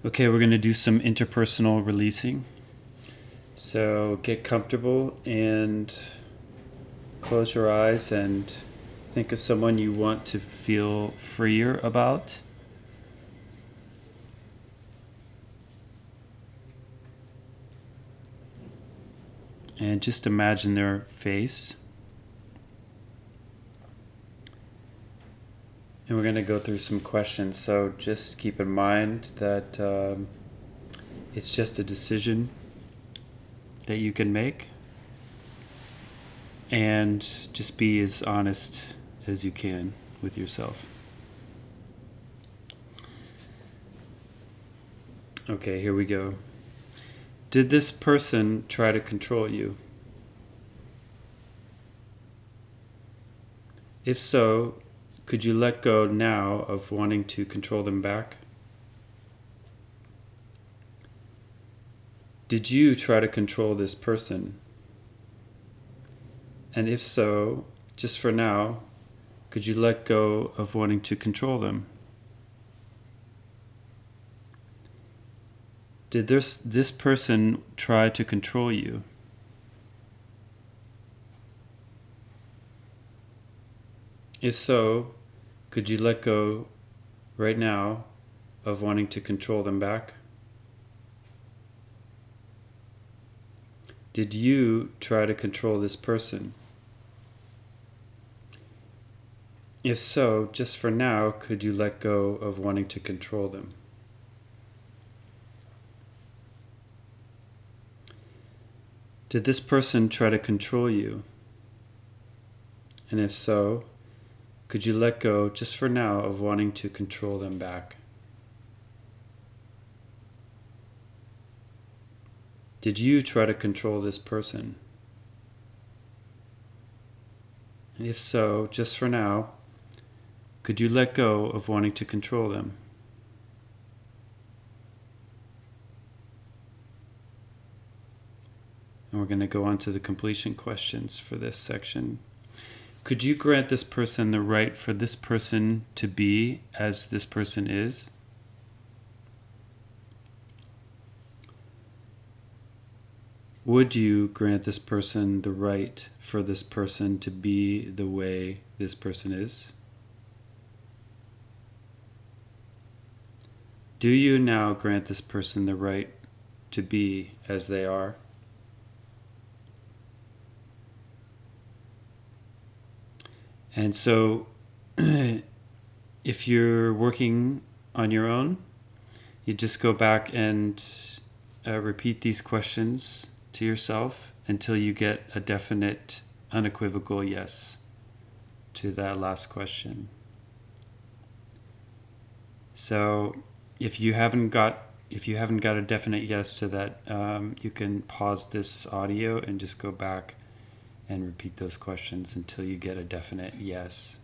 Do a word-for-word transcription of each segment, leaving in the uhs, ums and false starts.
Okay, we're going to do some interpersonal releasing. So get comfortable and close your eyes and think of someone you want to feel freer about. And just imagine their face. And we're going to go through some questions. So just keep in mind that um, it's just a decision that you can make. And just be as honest as you can with yourself. Okay, here we go. Did this person try to control you? If so, could you let go now of wanting to control them back? Did you try to control this person? And if so, just for now, could you let go of wanting to control them? Did this, this person try to control you? If so, could you let go right now of wanting to control them back? Did you try to control this person? If so, just for now, could you let go of wanting to control them? Did this person try to control you? And if so, could you let go just for now of wanting to control them back? Did you try to control this person? And if so, just for now, could you let go of wanting to control them? And we're going to go on to the completion questions for this section. Could you grant this person the right for this person to be as this person is? Would you grant this person the right for this person to be the way this person is? Do you now grant this person the right to be as they are? And so, if you're working on your own, you just go back and uh, repeat these questions to yourself until you get a definite, unequivocal yes to that last question. So, if you haven't got if you haven't got a definite yes to that, um, you can pause this audio and just go back and repeat those questions until you get a definite yes.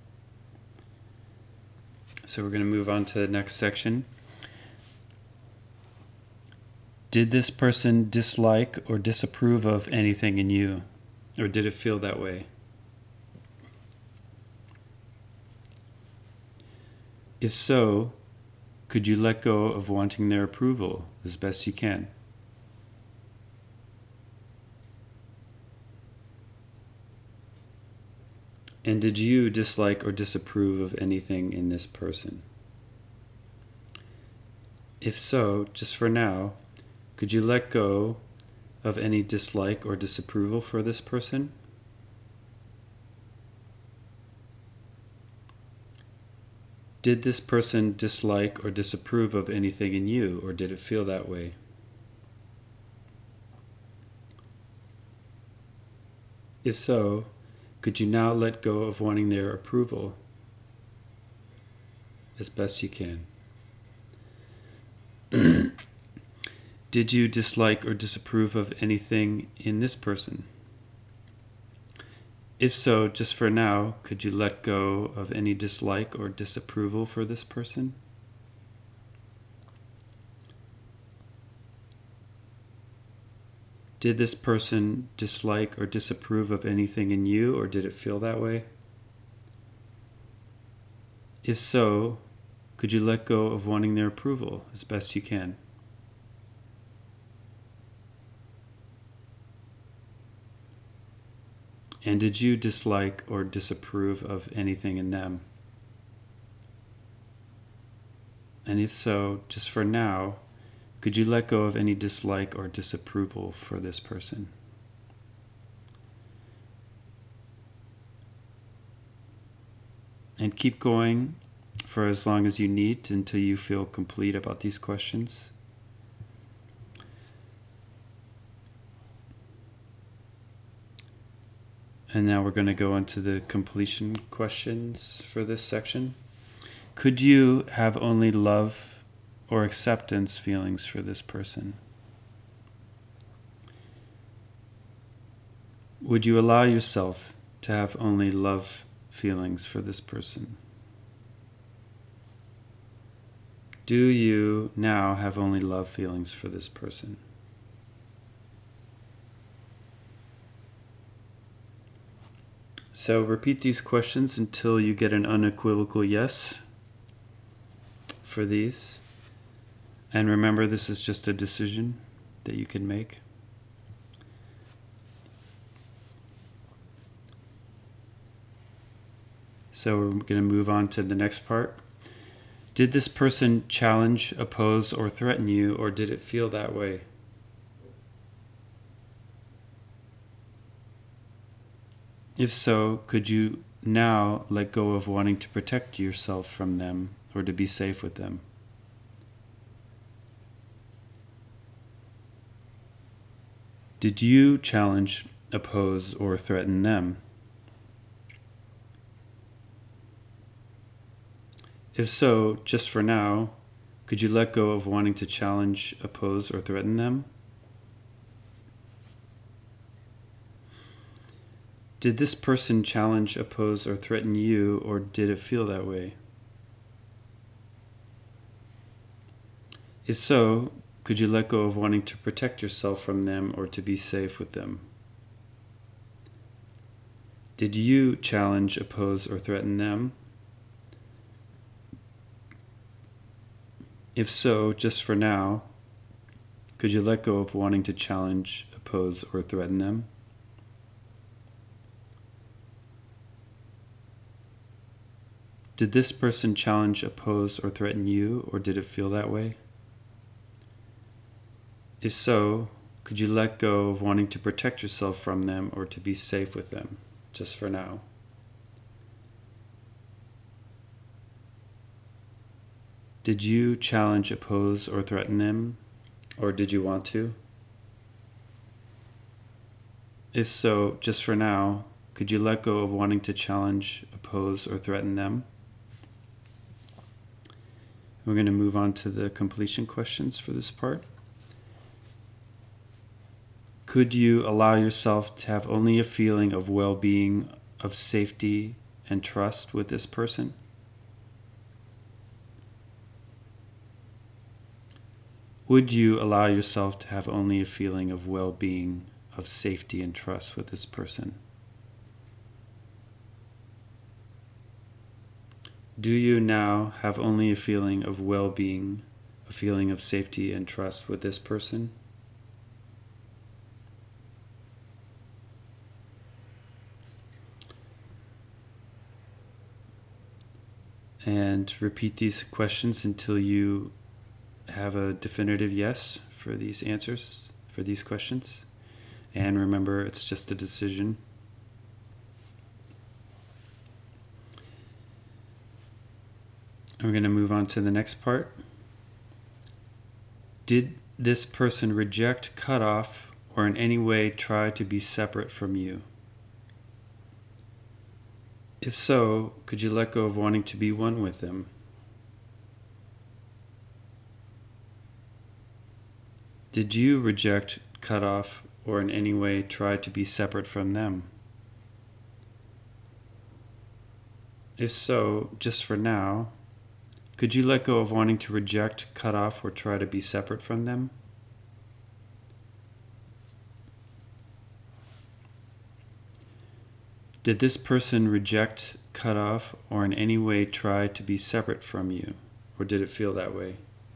So we're going to move on to the next section. Did this person dislike or disapprove of anything in you? Or did it feel that way? If so, could you let go of wanting their approval as best you can? And did you dislike or disapprove of anything in this person? If so, just for now, could you let go of any dislike or disapproval for this person? Did this person dislike or disapprove of anything in you, or did it feel that way? If so, could you now let go of wanting their approval as best you can? Did you dislike or disapprove of anything in this person? If so, just for now, could you let go of any dislike or disapproval for this person? Did this person dislike or disapprove of anything in you, or did it feel that way? If so, could you let go of wanting their approval as best you can? And did you dislike or disapprove of anything in them? And if so, just for now, could you let go of any dislike or disapproval for this person? And keep going for as long as you need until you feel complete about these questions. And now we're going to go into the completion questions for this section. Could you have only love or acceptance feelings for this person? Would you allow yourself to have only love feelings for this person? Do you now have only love feelings for this person? So repeat these questions until you get an unequivocal yes for these. And remember, this is just a decision that you can make. So we're going to move on to the next part. Did this person challenge, oppose, or threaten you, or did it feel that way? If so, could you now let go of wanting to protect yourself from them or to be safe with them? Did you challenge, oppose, or threaten them? If so, just for now, could you let go of wanting to challenge, oppose, or threaten them? Did this person challenge, oppose, or threaten you, or did it feel that way? If so, could you let go of wanting to protect yourself from them or to be safe with them? Did you challenge, oppose, or threaten them? If so, just for now, could you let go of wanting to challenge, oppose, or threaten them? Did this person challenge, oppose, or threaten you, or did it feel that way? If so, could you let go of wanting to protect yourself from them or to be safe with them, just for now? Did you challenge, oppose, or threaten them, or did you want to? If so, just for now, could you let go of wanting to challenge, oppose, or threaten them? We're going to move on to the completion questions for this part. Could you allow yourself to have only a feeling of well-being, of safety, and trust with this person? Would you allow yourself to have only a feeling of well-being, of safety, and trust with this person? Do you now have only a feeling of well-being, a feeling of safety and trust with this person? And repeat these questions until you have a definitive yes for these answers, for these questions. And remember, it's just a decision. And we're going to move on to the next part. Did this person reject, cut off, or in any way try to be separate from you? If so, could you let go of wanting to be one with them? Did you reject, cut off, or in any way try to be separate from them? If so, just for now, could you let go of wanting to reject, cut off, or try to be separate from them? Did this person reject, cut off, or in any way try to be separate from you? or did it feel that way?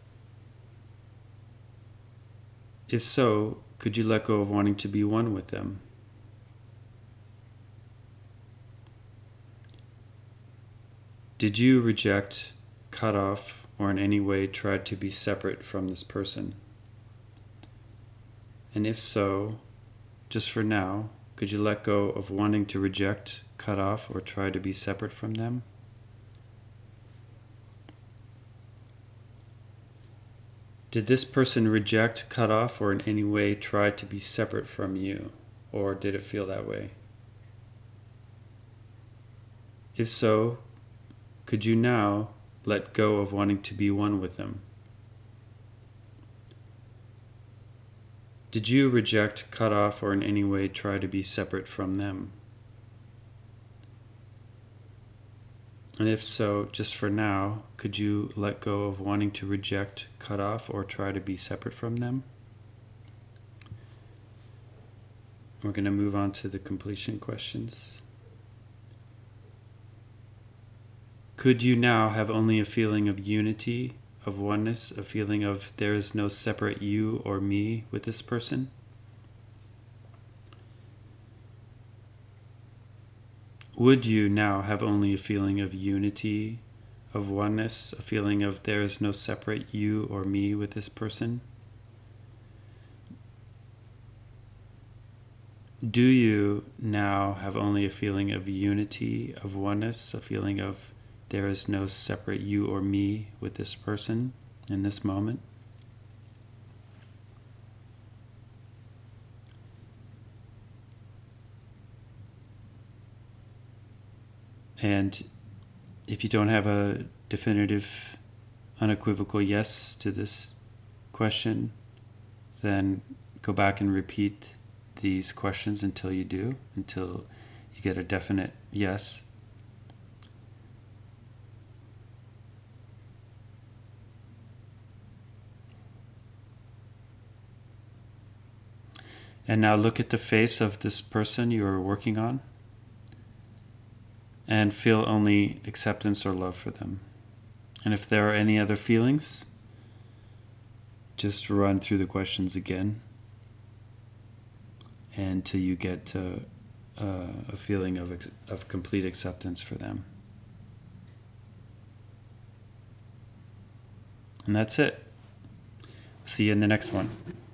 If so, could you let go of wanting to be one with them? Did you reject, cut off, or in any way try to be separate from this person? And if so, just for now, could you let go of wanting to reject, cut off, or try to be separate from them? Did this person reject, cut off, or in any way try to be separate from you? Or did it feel that way? If so, could you now let go of wanting to be one with them? Did you reject, cut off, or in any way try to be separate from them? And if so, just for now, could you let go of wanting to reject, cut off, or try to be separate from them? We're going to move on to the completion questions. Could you now have only a feeling of unity, of oneness, a feeling of there is no separate you or me with this person? Would you now have only a feeling of unity, of oneness, a feeling of there is no separate you or me with this person? Do you now have only a feeling of unity, of oneness, a feeling of there is no separate you or me with this person in this moment? And if you don't have a definitive, unequivocal yes to this question, then go back and repeat these questions until you do, until you get a definite yes. And now look at the face of this person you are working on and feel only acceptance or love for them. And if there are any other feelings, just run through the questions again until you get to uh, a feeling of, ex- of complete acceptance for them. And that's it. See you in the next one.